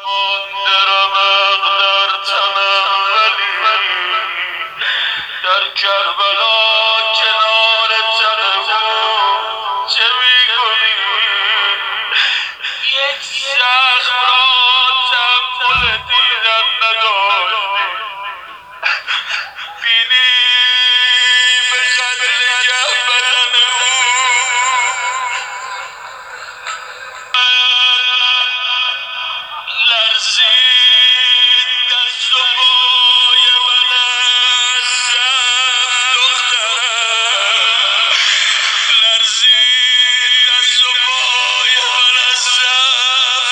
مانده رمق در تنم ولی در کربلا کنار تنم چه میکنی؟ یک زخم را تحمل دیدن نداشتی، بینی به قدر گه بدن لرزید دست و پای من از ضعف دخترم، لرزید دست و پای من از ضعف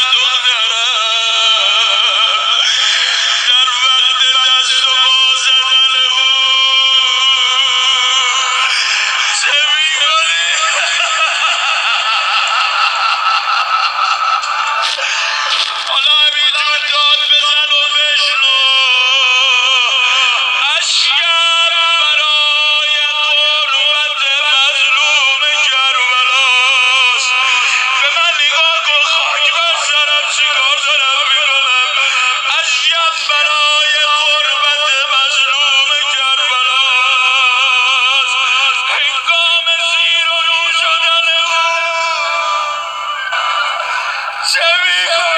دخترم، در وقت دست و پا زدن او چه میکنی؟ حالا همینجور داد بزن و بشنو، اشکم برای غربت مظلوم کربلاست. به من نگاه کن، خاک بر سرم، چیکار دارم میکنم؟ اشکم برای غربت مظلوم کربلاست، هنگام زیر و رو شدن او چه میکنی؟